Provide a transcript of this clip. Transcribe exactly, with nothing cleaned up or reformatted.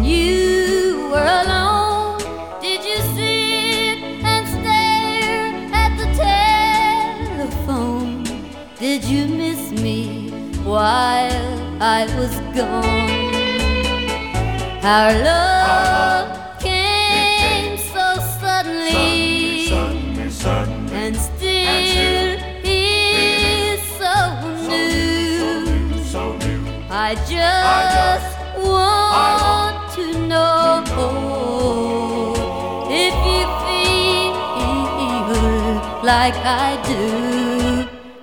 you were alone, did you sit and stare at the telephone? Did you miss me while I was gone? Our love came so suddenly, suddenly, suddenly, and still is so new. so new. I just want to know if you feel like I do.